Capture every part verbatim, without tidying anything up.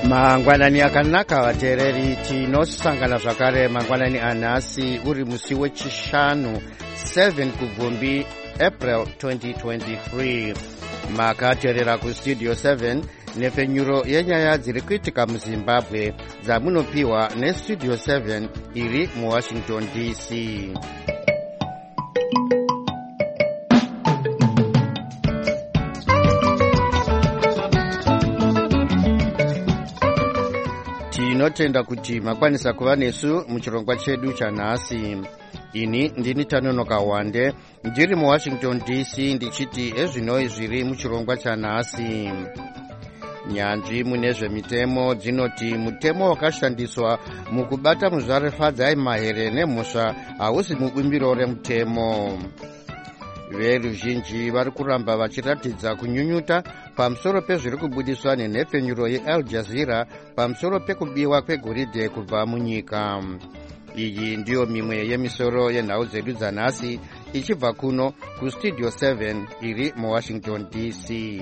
Mangwanani akanaka vateereri, tinosangana zvakare mangwanani anhasi uri musi wechishanu seven kubvumbi April twenty twenty-three. Makateerera kustudio seven nepfenyuro yenyaya dziri kuitika muZimbabwe dzamunopiwa nestudio seven iri muWashington D C. Tinotenda kuti makwanisa kuva nesu muchirongwa chedu chanhasi. Ini ndini Tanonoka Wande ndiri muWashington D C ndichiti ezvinoi zviri muchirongwa chanhasi. Nyanzvi mune zvemitemo dzinoti mutemo wakashandiswa mukubata muzvare Fadzai Mahere nemhosva hausi mubumbiro remutemo. Veruzhinji vari kuramba vachiratidza kunyunyuta pamusoro pezviri kubudiswa nenhepfenyuro yeAl Jazeera pamusoro pekubiwa kwegoridhe kubva munyika. Iyi ndiyo mimwe yemisoro yenhau dzedu dzanhasi ichibva kuno kustudio seven iri muWashington D C.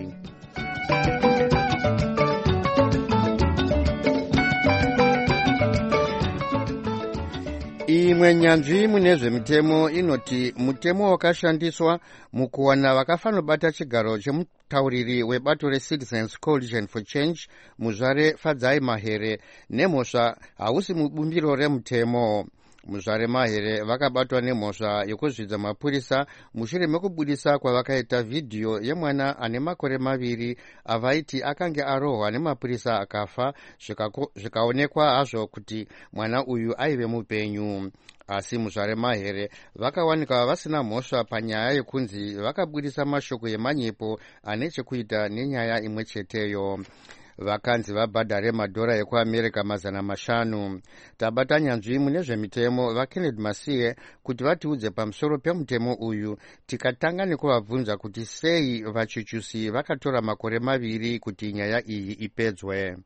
Imwe nyanzvi mune zvemitemo inoti mutemo wakashandiswa mukuwana vakafanobata chigaro chemutauriri webato reCitizens Coalition for Change muzvare Fadzai Mahere nemhosva hausi mubumbiro remutemo. Muzvare Mahere vakabatwa nemhosva yekuzvidza mapurisa mushure mekubudisa kwavakaita vhidhiyo yemwana ane makore maviri avaiti akange arohwa nemapurisa akafa, zvikaonekwa hazvo kuti mwana uyu aive mupenyu. Asi muzvare Mahere vakawanikwa vasina mhosva panyaya yekunzi vakabudisa mashoko emanyepo ane chekuita nenyaya imwe cheteyo. Vakanzi vabhadhare madhora ekuAmerika mazana mashanu. Tabata nyanzvi mune zvemitemo vaKenneth Masiye kuti vatiudze pamusoro pemutemo uyu, tikatanga nekuvabvunza kuti sei vachuchusi vakatora makore maviri kuti nyaya iyi ipedzwe.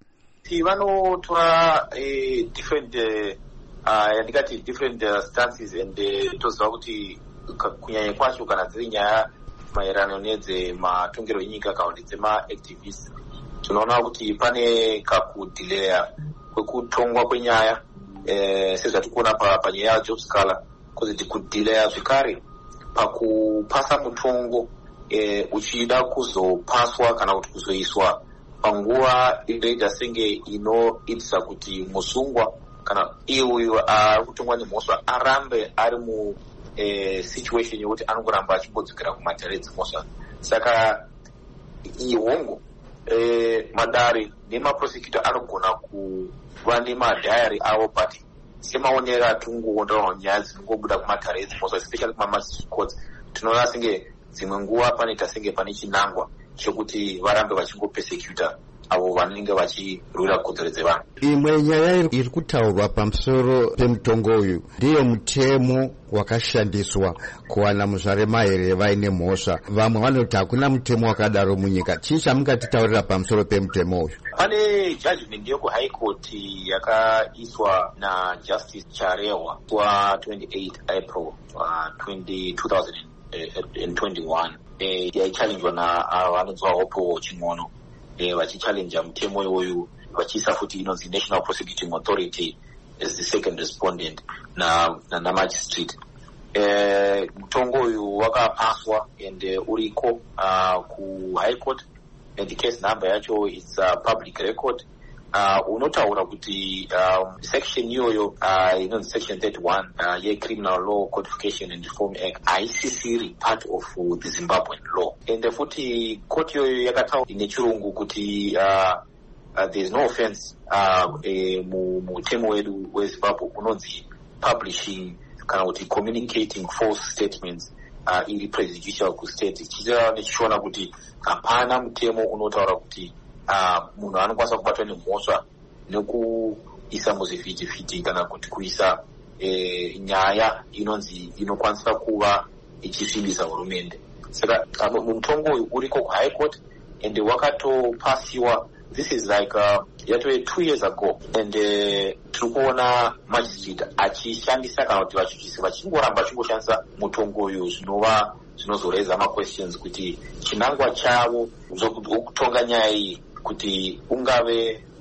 Vanotora uh, different uh, yandikati different uh, stances and uh, toziva kuti kunyanya kwacho kana dziri nyaya maererano nedzematongerwo enyika kana dzemaactivists, tunaona kuti pane kakudhileya kwekutongwa kwenyaya eh, sezvati kuona panyaya yaJobs Kala kuti kudhileya zvekare pakupasa mutongo eh, uchida kuzopaswa kana kuti kuzoiswa panguva inoita senge inoitisa kuti musungwa kana iye uyu ari kutongwa nemhosva arambe ari mu eh, situation yekuti anongoramba achimbodzokera kumatare edzimhosva. Saka ihongo Eh, madare nemaprosecutor anogona kuva nemadhayari avo, but semaonera atungoonera nyaya dzinongobuda kumatare edzimhosva, especially kumamagistrate courts, tinoona senge dzimwe nguva panoita senge pane chinangwa chekuti varambe vachingopesecuta avo vanenge vachirwira kodzero dzevanhu. Imwe nyaya iri kutaurwa pamusoro pemutongo uyu ndiyo mutemo wakashandiswa kuwana muzvare Mahere vaine mhosva. Vamwe vanoti hakuna mutemo wakadaro munyika. Chii chamungatitaurira pamusoro pemutemo uyu? Pane judgment yekuhigh court yakaiswa naJustice Charehwa wa twenty-eighth April uh, two thousand twenty-one eh, yaichallenjwa navanonzwa Hope Ching'ono eh, vachichallenja mutemo iwoyu vachiisa futi inonzi National Prosecuting Authority as the second respondent na na, na magistrate. Eh, mutongo uyu wakapaswa and uh, uriko uh, ku high court and the case number yacho is a public record. Uh, unotaura kuti um, section iyoyo uh, inonzi section thirty-one uh, ye-Criminal Law Codification and Reform Act haisisiri part of uh, the Zimbabwean law. And uh, futi court iyoyo yakataura nechirungu kuti uh, uh, there is no offense uh, eh, mutemo wedu weZimbabwe unonzi publishing kana kuti communicating false statements uh, iri prejudicial kustate. Chichira nechiona kuti hapana mutemo unotaura kuti Uh, munhu anokwanisa kubatwa nemhosva nekuisa muzvivhitivhiti kana kuti kuisa eh, nyaya inonzi inokwanisa kuva ichisvibisa hurumende. Saka uh, mutongo uyu uriko kuhigh court and wakatopasiwa. This is like uh, yatove two years ago and uh, tiri kuona magistrate achishandisa kana kuti vachuchisi vachingoramba vachingoshandisa mutongo uyu zvinova zvinozoreza maquestions kuti chinangwa chavo zvokutonga nyaya iyi kuti ungave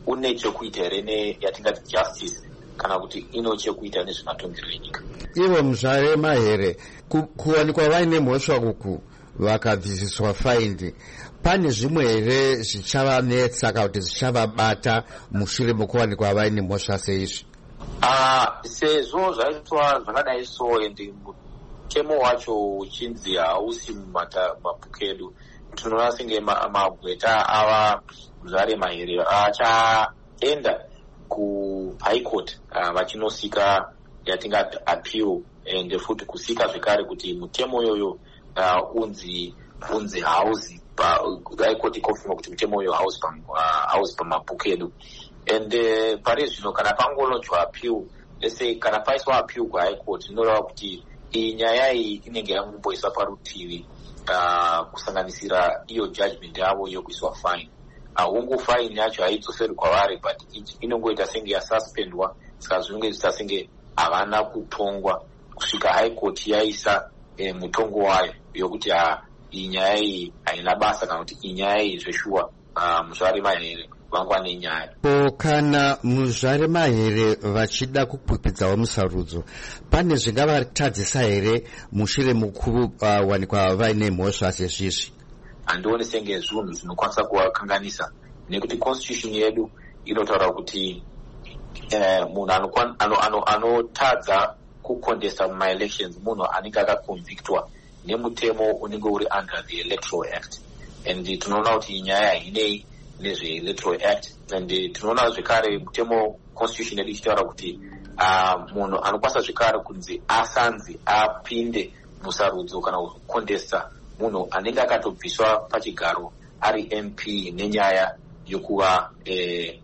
une chekuita here neyatingati justice kana kuti ino chekuita nezvematongero enyika. Ivo Muzvare Mahere, kuwanikwa vaine mhosva uku vakabvisiswa faindi, pane zvimwe here zvichavametse kana kuti zvichavabata mushure mokuwanikwa vaine mhosva seizvi? Uh, sezvo zvaitwa zvakadai so ende mutemo wacho uchinzi hausi mumabhuku edu, tinoona senge magweta ava Muzvare Mahere achaenda kuhigh court vachinosika uh, yatingati appeal ende futi kusika zvekare kuti mutemo yoyo uh, unzi unzi hausi pa high court ikofuma kuti mutemo yoyo hausi pa uh, hausi pamabhuku edu. And uh, pari zvino kana pangolonjwa appeal, let's say kana paiswa appeal ku high court, inoreva kuti iyi nyaya iyi inenge yangomboiswa parutivi uh, kusanganisira iyo judgment yavo yokuiswa fine. Ahungu fine yacho haidzoserwi kwavari, but inongoita senge yasuspendwa, saka zvinenge zviita senge havana kutongwa kusvika high court yaisa eh, mutongo wayo yokuti uh, iyi nyaya iyi haina basa kana kuti iyi nyaya iyi zveshuwa uh, Muzvare Mahere vangwane nyaya. Po kana Muzvare Mahere vachida kukwikwidzao musarudzo, pane zvingavatadzisa here mushure mukuwanikwa uh, vaine mhosva sezvizvi? Handioni senge zvinhu zvinokwanisa kuvakanganisa, nekuti constitution yedu inotaura kuti eh, munhu anotadza ano, ano, ano kucontesta mumaelections munhu anenge akaconvictwa nemutemo unenge uri under the Electoral Act. And tinoona kuti nyaya inei nezve-Electoral Act, and tinoona zvekare mutemo constitution yedu ichitaura kuti uh, munhu anokwanisa zvekare kunzi asanzi apinde musarudzo kana kucontesta munhu anenge akatobviswa pachigaro ari M P nenyaya yokuva eh,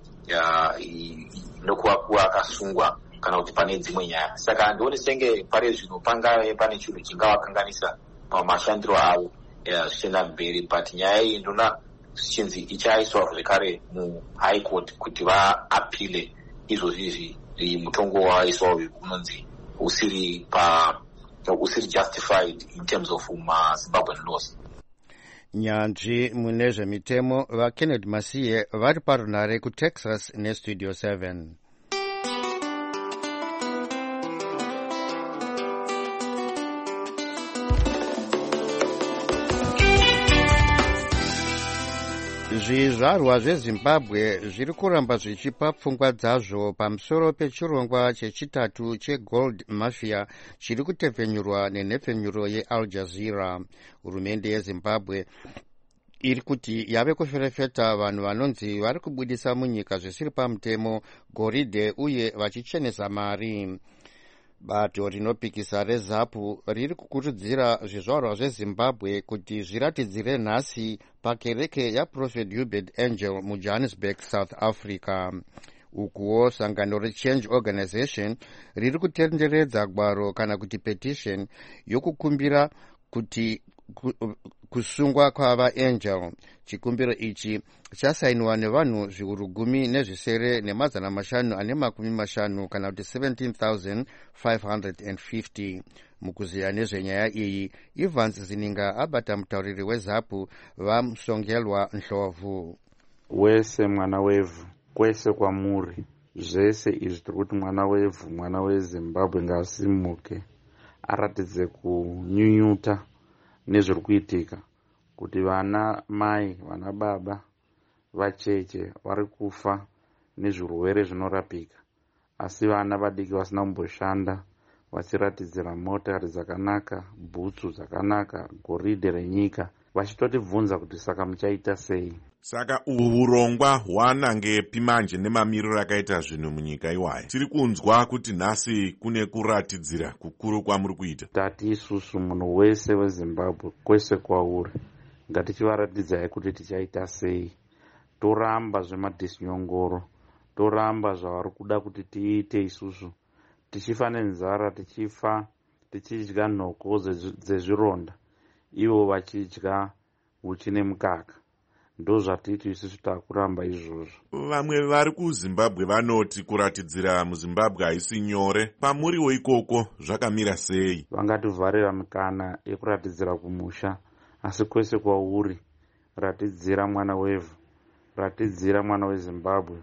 nokuva kuva akasungwa kana kuti pane dzimwe nyaya. Saka handioni senge pari zvino pangave pane chinhu chingavakanganisa pamashandiro avo zvichienda mberi, but nyaya iyi ndona zvichinzi ichaiswa zvekare muhigh court kuti vaapile izvozvizvi mutongo waiswa uyu unonzi usiri pa usiri justified in terms of Zimbabwean laws. Nyanzvi mune zvemitemo vaKennedy Masiye vari parunare kuTexas nestudio seven. Zvizvarwa zveZimbabwe zviri kuramba zvichipa pfungwa dzazvo pamusoro pechirongwa chechitatu chegold mafia chiri kutepfenyurwa nenhepfenyuro yeAl Jazeera. Hurumende yeZimbabwe iri kuti yave kuferefeta vanhu vanonzi vari kubudisa munyika zvisiri pamutemo goridhe uye vachichenesa mari. Bato rinopikisa reZAPU riri kukurudzira zvizvarwa zveZimbabwe kuti zviratidzire nhasi pakereke yaProphet Hubert Angel muJohannesburg, South Africa. Ukuwo sangano reChange Organization riri kutenderedza gwaro kana kuti petition yokukumbira kuti kusungwa kwavaAngel. Chikumbiro ichi chasainiwa nevanhu zviuru gumi nezvisere nemazana mashanu ane makumi mashanu kana kuti seventeen thousand five hundred fifty. Mukuziya nezvenyaya iyi, Evans Zininga abata mutauriri weZAPU vamusongelwa Ndlovu. Wese mwana wevhu, kwese kwamuri, zvese izvi tiri kuti mwana wevhu, mwana weZimbabwe ngasimuke aratidze kunyunyuta nezviri kuitika, kuti vana mai, vana baba, vacheche vari kufa nezvirwere zvinorapika, asi vana vadiki vasina kumboshanda vachiratidzira motokari dzakanaka, bhutsu dzakanaka, goridhe renyika, vachitotibvunza kuti saka muchaita sei? Saka uhu urongwa hwanangepi manje nemamiriro akaita zvinhu munyika iwayo? Tiri kunzwa kuti nhasi kune kuratidzira kukuru kwamuri kuita. Tati isusu munhu wese weZimbabwe kwese kwauri, ngatichivaratidzai kuti tichaita sei. Toramba zvemadhisinyongoro, toramba zvavari kuda kuti tiite isusu. Tichifa nenzara, tichifa tichidya nhoko dzezvironda, ivo vachidya uchi nemukaka. Ndo zvatiti isusu takuramba izvozvo. Vamwe vari kuZimbabwe vanoti kuratidzira muZimbabwe haisi nyore. Pamuriwo ikoko zvakamira sei? Vangativharira mikana yekuratidzira kumusha, asi kwese kwauri ratidzira mwana wevhu, ratidzira mwana weZimbabwe,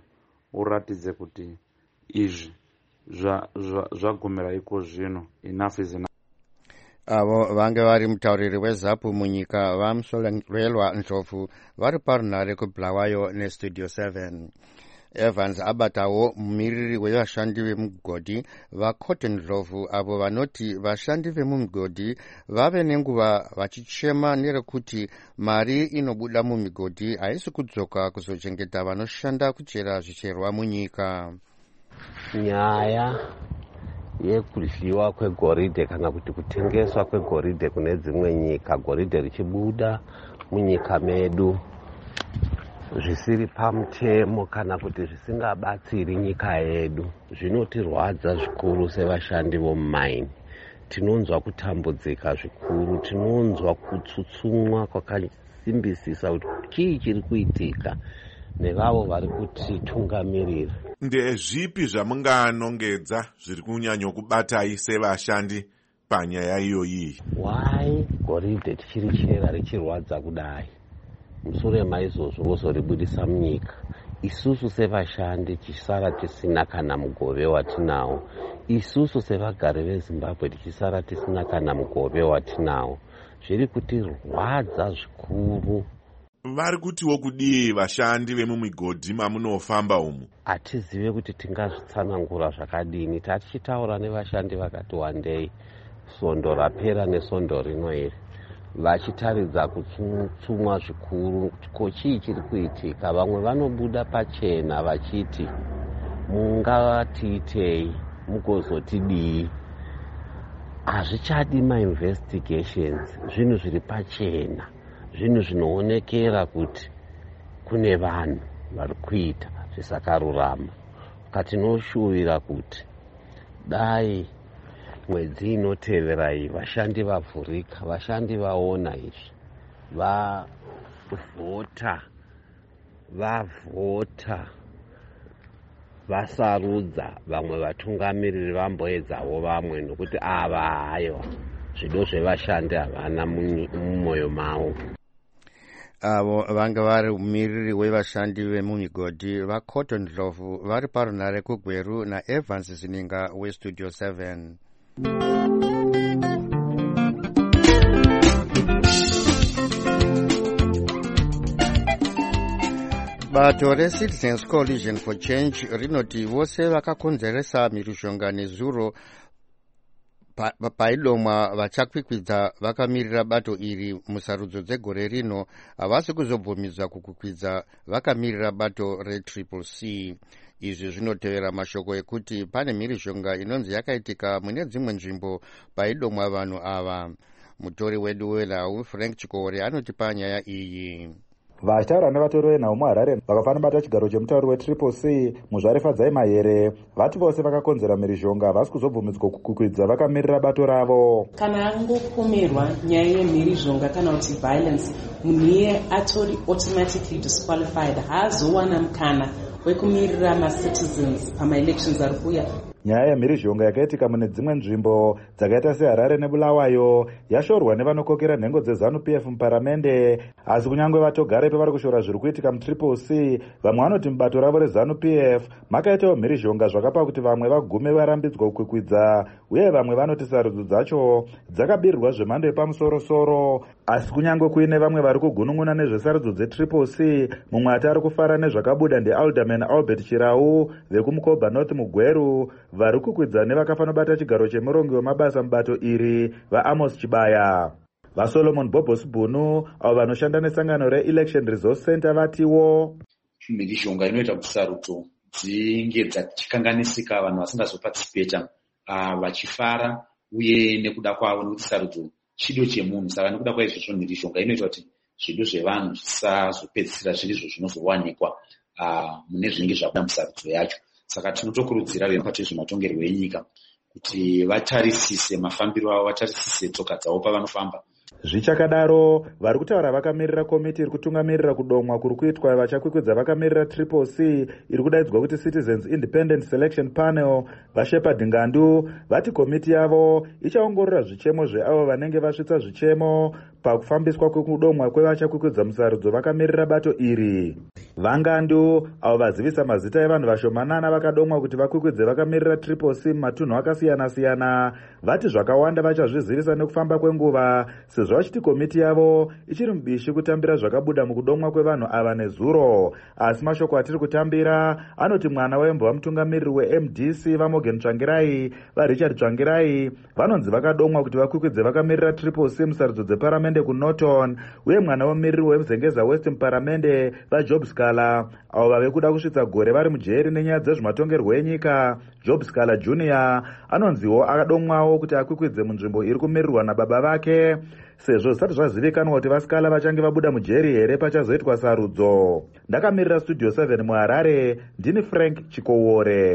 uratidze kuti izvi zvagumira iko zvino, enough is enough. avo vange vari mutauriri wezapu munyika vamusorelwa ndlovu vari parunhare kubulawayo nestudio seven. Evans abatawo mumiriri wevashandi vemugodhi vaCotton Ndlovu avo vanoti vashandi vemumigodhi vave nenguva vachichema nerekuti mari inobuda mumigodhi haisi kudzoka kuzochengeta vanoshanda kuchera zvicherwa munyika. Nyaya yekudyiwa kwegoridhe kana kuti kutengeswa kwegoridhe kune dzimwe nyika, goridhe richibuda munyika medu zvisiri pamutemo kana kuti zvisingabatsiri nyika yedu, zvinotirwadza zvikuru sevashandi vomumaini. Tinonzwa kutambudzika zvikuru, tinonzwa kutsutsumwa kwakasimbisisa kuti chii chiri kuitika nevavo vari kutitungamirira. Ndezvipi zvamunganongedza zviri kunyanyokubatai sevashandi panyaya iyoyi? Why goridhe tichirichera richirwadza kudai? Mushure maizvozvo vozoribudisa munyika. Isusu sevashandi tichisara tisina kana mugove watinawo. Isusu sevagari veZimbabwe tichisara tisina kana mugove watinawo. Zviri kutirwadza zvikuru. Vari kutiwo kudii vashandi vemumigodhi mamunofamba umu? Hatizive kuti tingazvitsanangura zvakadini. Tatichitaura nevashandi vakati wandei, sondo rapera nesondo rino iri, vachitaridza kutsutsumwa zvikuru. Ko chii chiri kuitika? Vamwe vanobuda pachena vachiti mungatiitei, mugozotidii. Hazvichadi mainvestigations, zvinhu zviri pachena, zvinhu zvinoonekera kuti kune vanhu vari kuita zvisakarurama. Katinoshuvira kuti dai mwedzi inotevera iyi vashandi vavhurika, vashandi vaona izvi, vavhota, vavhota, vasarudza vamwe vatungamiriri vamboedzawo vamwe, nokuti ava hayo zvido zvevashandi havana mumwoyo mavo. Avo vanga vari mumiriri wevashandi vemumigodhi vaCotton Ndlovu vari parunhare kuGweru naEvans Zininga westudio seven. Bato reCitizens Coalition for Change rinoti vose vakakonzeresa mhirizhonga nezuro paidomwa vachakwikwidza vakamirira bato iri musarudzo dzegore rino havasi kuzobvumidzwa kukwikwidza vakamirira bato retriple C. Izvi zvinotevera mashoko ekuti pane mhirizhonga inonzi yakaitika mune dzimwe nzvimbo paidomwa vanhu ava. Mutori wedu wenhau Frank Chikore anotipa nyaya iyi. Vachitaura nevatori venhau muHarare vakafanobata chigaro chemutauri wetriple C Muzvare Fadzai Mahere vati vose vakakonzera mhirizhonga havasi kuzobvumidzwa kukwikwidza vakamirira bato ravo. Kana angopomerwa nyaya yemhirizhonga kana kuti violence, munhu iye atori automatically disqualified, haazowana mukana wekumirira macitizens pamaelections ari kuuya. Nyaya yemhirizhonga yakaitika mune dzimwe nzvimbo dzakaita seHarare neBulawayo yashorwa nevanokokera nhengo dzeZANU P F muparamende, asi kunyange vatogare pavari kushora zviri kuitika mutriple C, vamwe vanoti mubato ravo reZANU P F makaitawo mhirizhonga zvakapa kuti vamwe vagume varambidzwa kukwikwidza, uye vamwe vanoti sarudzo dzacho dzakabirirwa zvemhando yepamusoro-soro. Asi kunyange kuine vamwe vari kugunun'una nezvesarudzo dzetriple C, mumwe ati ari kufara nezvakabuda ndeAlderman Albert Chirau vekumuKobha North muGweru, vari kukwidza nevakafanobata chigaro chemurongi wemabasa mubato iri vaAmos Chibaya. VaSolomon Bobos Bunu avo vanoshanda nesangano reElection Resource Center vatiwo mhirizhonga inoita kuti sarudzo dzinge dzichikanganisika, vanhu vasingazoparticipata vachifara uye nekuda kwavo, nekuti sarudzo chido chemunhu. Saka nekuda kwaizvozvo mhirizhonga inoita kuti zvido zvevanhu zvisazopedzisira zviri izvo zvinozowanikwa mune zvinenge zvabuda musarudzo yacho. Saka tinotokurudzira vemukati wezvematongerwo enyika kuti vatarisise mafambiro avo, vatarisise tsoka dzavo pavanofamba. Zvichakadaro, vari kutaura vakamirira komiti iri kutungamirira kudomwa kuri kuitwa vachakwikwidza vakamirira triple C iri kudaidzwa kuti Citizens Independent Selection Panel, vaShepherd Ngandu vati komiti yavo ichaongorora zvichemo zveavo vanenge vasvitsa zvichemo pakufambiswa kwekudomwa kwevachakwikudza musarudzo vakamirira bato iri. Vangandu avo vazivisa mazita evanhu vashomanana vakadomwa kuti vakwikwidze vakamirira Triple C mumatunhu akasiyana-siyana vati zvakawanda vachazvizivisa nekufamba kwenguva, sezvo vachiti komiti yavo ichiri mubishi kutambira zvakabuda mukudomwa kwevanhu ava nezuro. Asi mashoko atiri kutambira anoti mwana wembo vamutungamiriri we-M D C vaMorgan Tsvangirai vaRichard Tsvangirai vanonzi vakadomwa kuti vakwikwidze vakamirira Triple C musarudzo dzeparamende kuNorton, uye mwana wemumiriri wemuzengeza West muparamende vaJob Scala avo vave kuda kusvitsa gore vari mujeri nenyaya dzezvematongerwo enyika. Job Scala Junior anonziwo akadomwawo kuti akwikwidze munzvimbo iri kumirirwa nababa vake, sezvo zvisati zvazivikanwa kuti vaScala vachange vabuda mujeri here pachazoitwa sarudzo. Ndakamirira Studio seven muHarare, ndini Frank Chikowore.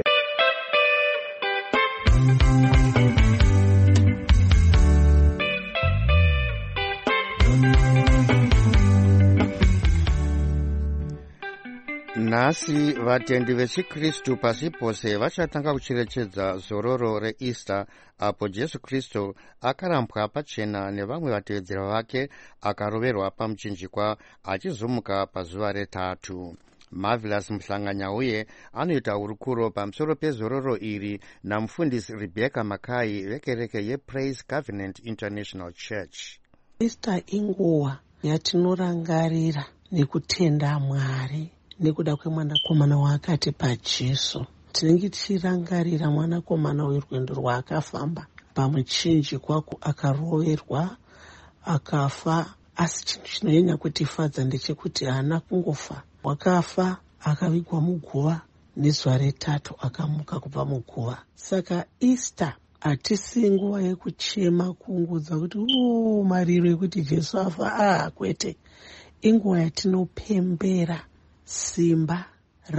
Nhasi vatendi vechiKristu pasi pose vachatanga kucherechedza zororo reEaster, apo Jesu Kristu akarambwa pachena nevamwe vatevedzera vake akaroverwa pamuchinjikwa achizomuka pazuva retatu. Marvelous Mhlanganyauye anoita urukuro pamusoro pezororo iri namufundisi Rebecca Makai vekereke yePraise Covenant International Church. Easter inguva yatinorangarira nekutenda Mwari nekuda kwemwanakomana waakatipa Jesu. Tinenge tichirangarira mwanakomana werwendo rwaakafamba pamuchinjikwa akaroverwa akafa, asi chinhu chinonyanya kutifadza ndechekuti haana kungofa. Wakafa akavigwa muguva, nezuva retatu akamuka kubva muguva. Saka Easter hatisi nguva yekuchema kuungudza kuti o mariro ekuti Jesu afa. Ah, kwete. Inguva yatinopembera simba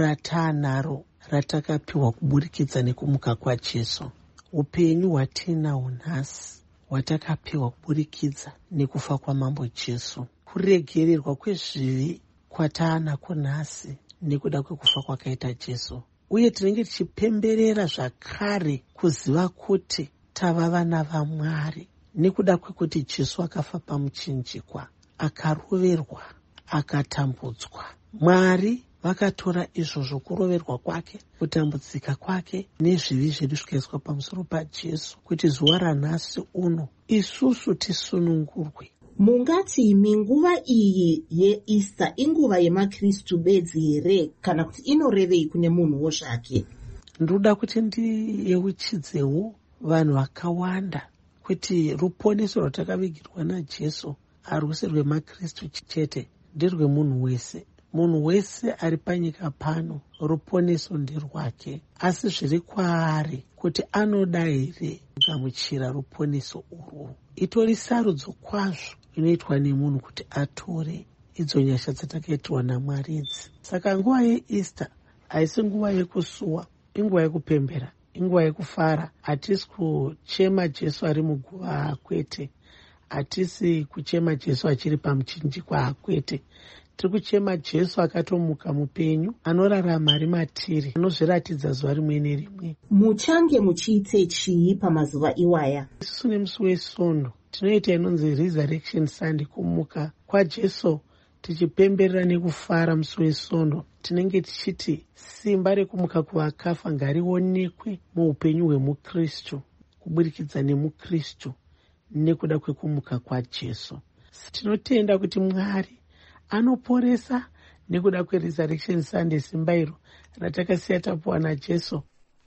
ratanaro ratakapiwa kuburikidza nekumuka kwaJesu. Upenyu hwatinahwo nhasi hwatakapiwa kuburikidza nekufa kwamambo Jesu. Kuregererwa kwezvivi kwataanako nhasi nekuda kwekufa kwakaita Jesu. Uye tinenge tichipemberera zvakare kuziva kuti tava vana vaMwari nekuda kwekuti Jesu akafa pamuchinjikwa, akaroverwa, akatambudzwa. Mwari vakatora izvozvo, kuroverwa kwake, kutambudzika kwake nezvivi zvedu zvikaiswa pamusoro paJesu, kuti zuva ranhasi uno isusu tisunungurwe. Mungati minguva iyi yeEaster inguva yemakristu bedzi here kana kuti inorevei kune munhuwo zvake? Ndoda kuti ndiyeuchidzewo vanhu vakawanda kuti ruponeso rwatakavigirwa naJesu harusi rwemakristu chete, nderwemunhu wese. Munhu wese ari panyika pano ruponeso nderwake, asi zviri kwaari kuti anoda here kugamuchira ruponeso urwu. Itori sarudzo kwazvo inoitwa nemunhu kuti atore idzo nyasha dzatakaitwa naMwari idzi. Saka nguva yeEaster haisi nguva yekusuwa, inguva yekupembera, inguva yekufara. Hatisi kuchema Jesu ari muguva, kwete. Hatisi kuchema Jesu achiri pamuchinjikwa, kwete. Tiri kuchema Jesu akatomuka mupenyu, anorarama ari matiri, anozviratidza zuva rimwe nerimwe. Muchange muchiite chii pamazuva iwaya? Isusu nemusi weSondo tinoita inonzi Resurrection Sunday, kumuka kwaJesu, tichipemberera nekufara musi weSondo. Tinenge tichiti simba rekumuka kuvakafa ngarionekwe muupenyu hwemukristu, kuburikidza nemukristu nekuda kwekumuka kwaJesu. Tinotenda kuti Mwari anoporesa nekuda kweResurrection Sunday, simba iro ratakasiya tapuwa naJesu.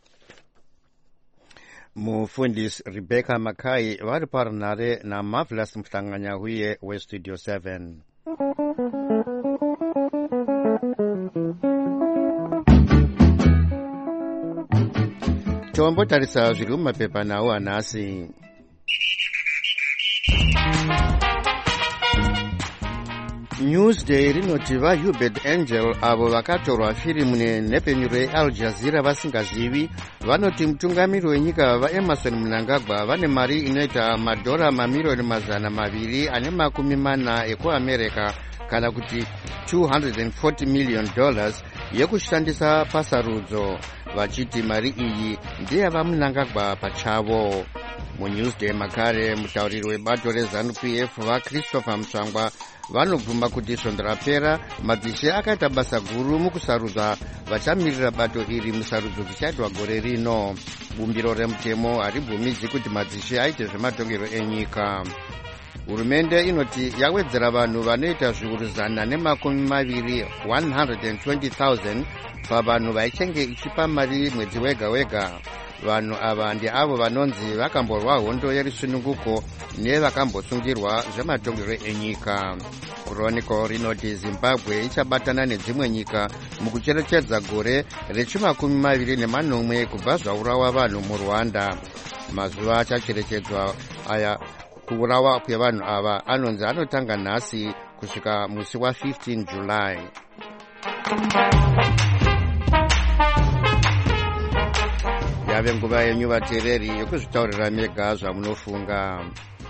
Mufundisi Rebecca Makai vari parunhare naMarvelous Mhlanganyauye weStudio seven. Tombotarisa zviri mumapepa nawo anhasi. Newsday rinoti vaHubert Angel avo vakatorwa firimu nenhepfenyuro yeAl Jazeera vasingazivi vanoti mutungamiri wenyika vaEmerson Mnangagwa vane mari inoita madhora mamirioni mazana maviri ane makumi mana ekuAmerica, kana kuti two hundred forty million dollars yekushandisa pasarudzo, vachiti mari iyi ndeyavaMnangagwa pachavo. muNewsday makare mutauriri webato reZANU-P F vaChristopher Musangwa vanobvuma kuti svondo rapera madzishe akaita basa guru mukusarudza vachamirira bato iri musarudzo dzichaitwa gore rino. Bumbiro remutemo haribvumidzi kuti madzishe aite zvematongero enyika. Hurumende inoti yawedzera vanhu vanoita zviuru zana nemakumi maviri one hundred twenty thousand pavanhu vaichenge ichipa mari mwedzi wega wega. Vanhu ava ndiavo vanonzi vakamborwa hondo yerisununguko nevakambosungirwa zvematongero enyika. Chronicle rinoti Zimbabwe ichabatana nedzimwe nyika mukucherechedza gore rechimakumi maviri nemanomwe kubva zvaurawa vanhu muRwanda. Mazuva achacherechedzwa aya kuurawa kwevanhu ava anonzi anotanga nhasi kusvika musi wa15 July. Yave nguva yenyu vateereri yokuzvitaurira mega zvamunofunga.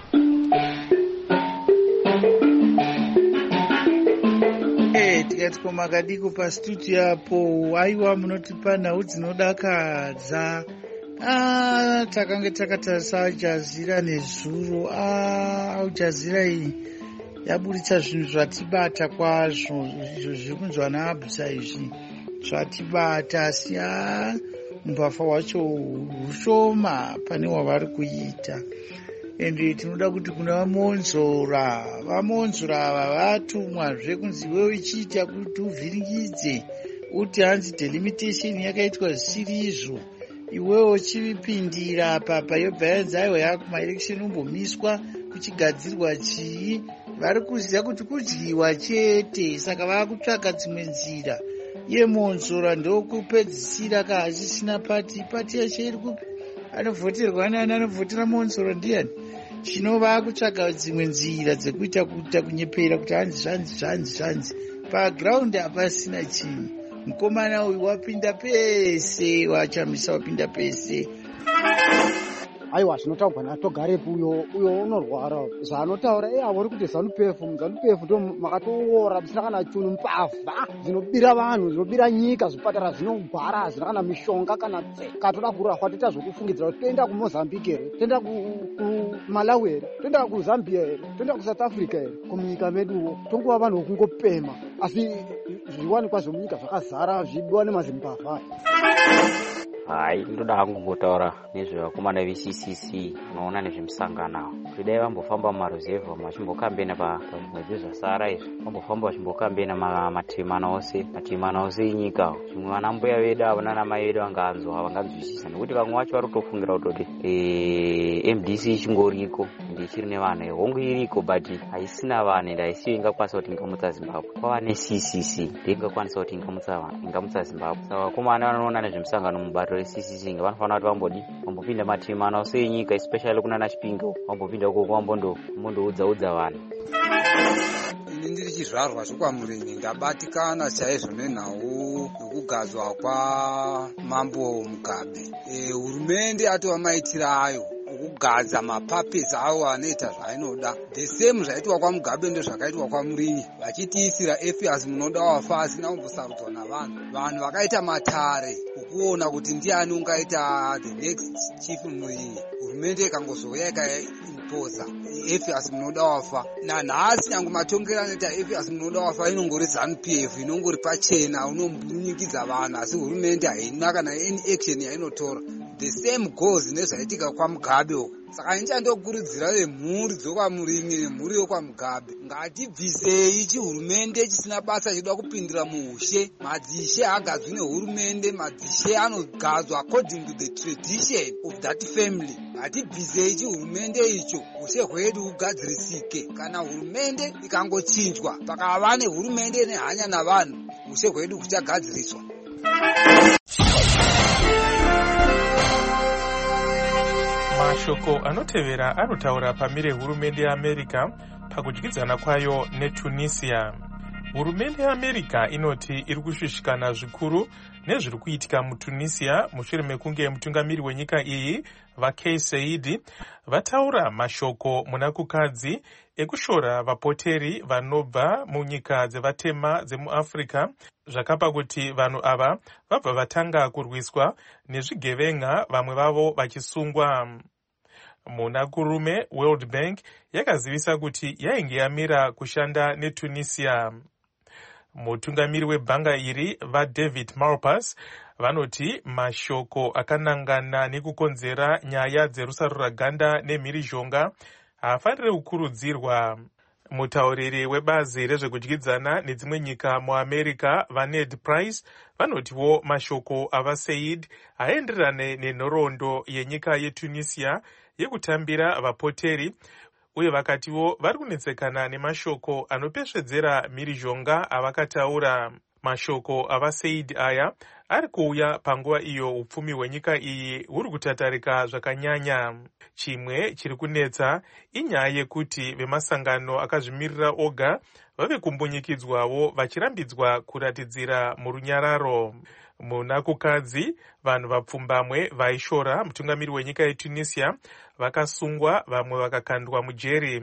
Eh, tikati komakadiko pastudio apo aiwa munotipa nhau dzinodakadza. Ah, takange takatarisa Aljazira nezuro. Ah, Aljazira iyi yaburitsa zvinhu zvatibata kwazvo, izvo zviri kunzwa naAbusa izvi zvatibata, asi ah mubhafa wacho hushoma pane wavari kuita. Ende tinoda kuti kuna vamonzora vamonzora ava vatumwazve kunzi wewe uchiita kuti uvhiringidze uti hanzi delimitation yakaitwa zvisiri izvo, iwewo chivipindira papa yobva yanzi aiwa yako maelection umbomiswa kuchigadzirwa chii. Vari kuziva kuti kudyiwa chete, saka vakutsvaka dzimwe nzira. Iye monzora ndokupedzisira kaasisina pati pati yacho iri kupi anovhoterwa nani, anovhotera monzora ndiani. Chino vakutsvaka dzimwe nzira dzekuita kuita kunyepera kuti hanzi zvanzi zvanzi zvanzi. Paground hapasina chinhu. Mukomana uyu wapinda pese, wachamisa wapinda pese. Aiwa zvinotaurwa natogarepo uyo uyo unorwara zvaanotaura iye avori kuti ZANU-P F ZANU-P F ndo makatoora musina kana chunu mbavha dzinobira vanhu dzinobira nyika, zvipatara zvinogwara hazvina kana mishonga kana tseka. Toda kurahwa toita zvokufungidzira kuti toenda kuMozambique here, toenda kuMalawi here, toenda kuZambia here, toenda kuSouth Africa here. Kumunyika meduwo tonguva vanhu vokungopema, asi zviwanikwa zvemunyika zvakazara zvibiwa nemazimbavha. Hai, ndoda hangu kumbotaura nezvevakomana veC C C unoona nezvemusangano awo. Kuti dai vambofamba mumaruzevha vachimbokambena pamwedzi zvasara izvi, vambofamba vachimbokambena matemana ose matemana ose enyika. Zvimwe vana mbuya vedu avo nana mai vedu vanganzwa havanganzwisisa, nekuti vamwe vacho vari kutofungira kutoti M D C ichingoriko ende ichiri nevanhu, hongu iriko but haisina vanhu ende haisiyo ingakwanisa kuti ingamutsa Zimbabwe. Kwava neC C C ndeingakwanisa kuti ingamutsa vanhu ingamutsa Zimbabwe. Saka vakomana vanoona nezvemusangano mubato reC C C vanofana kuti vambodi vambopinda matemana ose enyika, especially kunana Chipinge, vambopinda ukoko vambondoudza udza vanhu. Ini ndiri chizvarwa chokwaMurini ndabatikana chaizvo nenhau yokugadzwa kwaMambo Mugabe. E, hurumende atova maitira ayo okugadza mapapezi avo anoita zvainoda. The same zvaitwa kwaMugabe ndozvakaitwa kwaMurini, vachitiisira affairs munoda wafa asina kumbosarudzwa navanhu. Vanhu vakaita matare okuona kuti ndiani ungaita the next chief Murini. Hurumende ikangozouya ikaimpoza affairs munoda wafa. Nanhasi nyange matongero anoita affairs munoda wafa inongori ZANU-P F, inongori pachena, unombunyikidza vanhu, asi hurumende haina kana any action yainotora. The same goes nezvaitika kwaMugabe uko. Saka nichandokurudzira vemhuri dzokwaMurini nemhuri yokwaMugabe, ngatibvisei chihurumende chisina basa chida kupindira muushe. Madzishe haagadzwi nehurumende, madzishe anogadzwa according to the tradition of that family. Ngatibvisei chihurumende icho, ushe hwedu hugadzirisike. Kana hurumende ikangochinjwa pakava nehurumende nehanya navanhu, ushe hwedu huchagadziriswa. Mashoko anotevera anotaura pamire hurumende yeAmerica pakudyidzana kwayo neTunisia. Hurumende yeAmerica inoti iri kushushikana zvikuru nezviri kuitika muTunisia mushure mekunge mutungamiri wenyika iyi vaKais Saied vataura mashoko munakukadzi ekushora vapoteri vanobva munyika dzevatema dzemuAfrica, zvakapa kuti vanhu ava vabva vatanga kurwiswa nezvigevenga, vamwe vavo vachisungwa. munakurume World Bank yakazivisa kuti yainge yamira kushanda neTunisia. Mutungamiri webhanga iri vaDavid Malpass vanoti mashoko akanangana nekukonzera nyaya dzerusaruraganda nemhirizhonga haafaniri kukurudzirwa. Mutauriri webazi rezvekudyidzana nedzimwe nyika muAmerica vaNed Price vanotiwo mashoko avaSaid haenderane nenhoroondo yenyika yeTunisia yekutambira vapoteri, uye vakatiwo vari kunetsekana nemashoko anopesvedzera mhirizhonga avakataura. Mashoko avaSaid aya ari kuuya panguva iyo upfumi hwenyika iyi huri kutatarika zvakanyanya. Chimwe chiri kunetsa inyaya yekuti vemasangano akazvimirira oga vave kumbunyikidzwawo vachirambidzwa kuratidzira murunyararo. Muna kukadzi vanhu vapfumbamwe vaishora mutungamiri wenyika yeTunisia vakasungwa, vamwe vakakandwa mujeri.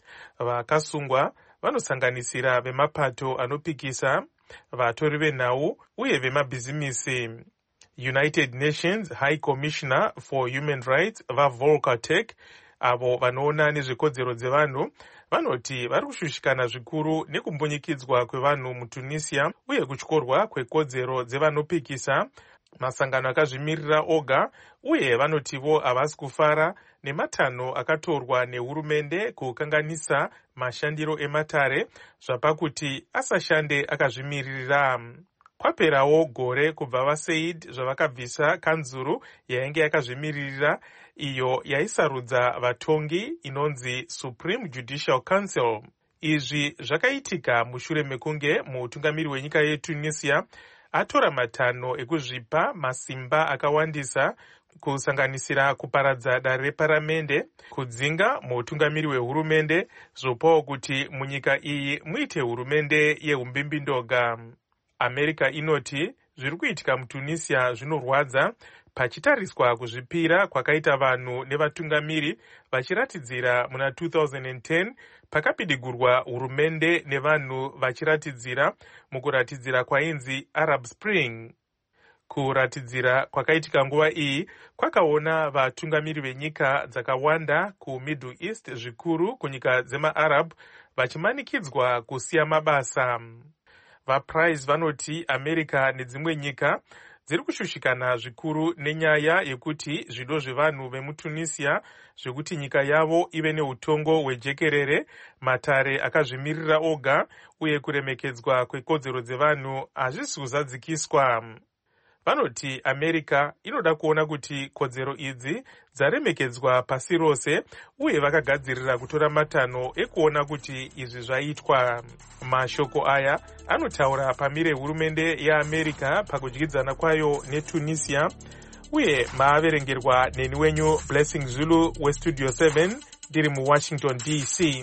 Vakasungwa vanosanganisira vemapato anopikisa, vatori venhau uye vemabhizimisi. United Nations High Commissioner for Human Rights vaVolker Turk, avo vanoona nezvekodzero dzevanhu, vanoti vari kushushikana zvikuru nekumbunyikidzwa kwevanhu muTunisia uye kutyorwa kwekodzero dzevanopikisa, masangano akazvimirira oga, uye vanotivo havasi kufara nematanho akatorwa nehurumende kukanganisa mashandiro ematare zvapakuti asashande akazvimiririra. Kwaperawo gore kubva vaSaid zvavakabvisa kanzuru yainge yakazvimiririra iyo yaisarudza vatongi inonzi Supreme Judicial Council. Izvi zvakaitika mushure mekunge mutungamiri wenyika yeTunisia atora matanho ekuzvipa masimba akawandisa, kusanganisira kuparadza dare reparamende, kudzinga mutungamiri wehurumende, zvopawo kuti munyika iyi muite hurumende yeumbimbindoga. America inoti zviri kuitika muTunisia zvinorwadza pachitariswa kuzvipira kwakaita vanhu nevatungamiri vachiratidzira muna two thousand ten pakapidigurwa hurumende nevanhu vachiratidzira mukuratidzira kwainzi Arab Spring. Kuratidzira kwakaitika nguva iyi kwakaona vatungamiri venyika dzakawanda kuMiddle East, zvikuru kunyika dzemaArab, vachimanikidzwa kusiya mabasa. VaPrice vanoti America nedzimwe nyika dziri kushushikana zvikuru nenyaya yekuti zvido zvevanhu vemuTunisia zvekuti nyika yavo ive neutongo hwejekerere, matare akazvimirira oga uye kuremekedzwa kwekodzero dzevanhu hazvisi kuzadzikiswa. Vanoti America inoda kuona kuti kodzero idzi dzaremekedzwa pasi rose, uye vakagadzirira kutora matanho ekuona kuti izvi zvaitwa. Mashoko aya anotaura pamire hurumende yeAmerica pakudyidzana kwayo neTunisia, uye maaverengerwa neni wenyu Blessing Zulu weStudio seven ndiri muWashington D C.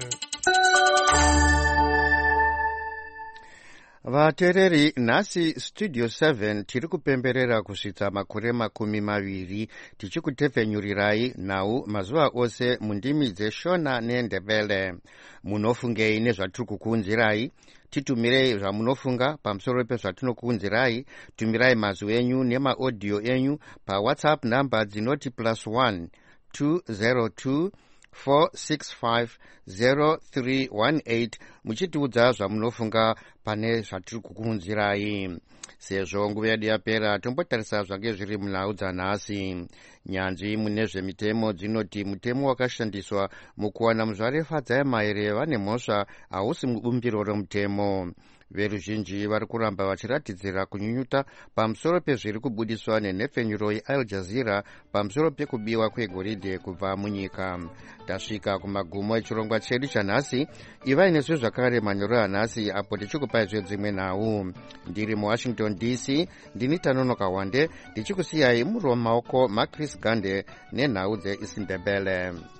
Vateereri, nhasi Studio seven tiri kupemberera kusvitsa makore makumi maviri tichikutepfenyurirai nhau mazuva ose mundimi dzeshona neNdebele. Munofungei nezvatiri kukuunzirai? Titumirei zvamunofunga pamusoro pezvatinokuunzirai. Tumirai mazwi enyu nemaaudio enyu paWhatsApp namba dzinoti plus one two zero two four six five zero three one eight muchitiudza zvamunofunga pane zvatiri kukuunzirai. Sezvo nguva yedu yapera, tombotarisa zvange zviri munhau dzanhasi. Nyanzvi mune zvemitemo dzinoti mutemo wakashandiswa mukuwana muzvarefa maere vane mhosva hausi mubumbiro romutemo. Veruzhinji vari kuramba vachiratidzira kunyunyuta pamusoro pezviri kubudiswa nenhepfenyuro yeAl Jazeera pamusoro pekubiwa kwegoridhe kubva munyika. Tasvika kumagumo echirongwa chedu chanhasi. Ivai nesu zvakare manyoro anhasi apo tichikupai zvedzimwe nhau. Ndiri muWashington D C, ndini Tanonoka Wande, ndichikusiyai muri mumaoko maChris Gande nenhau dzeIsiNdebele.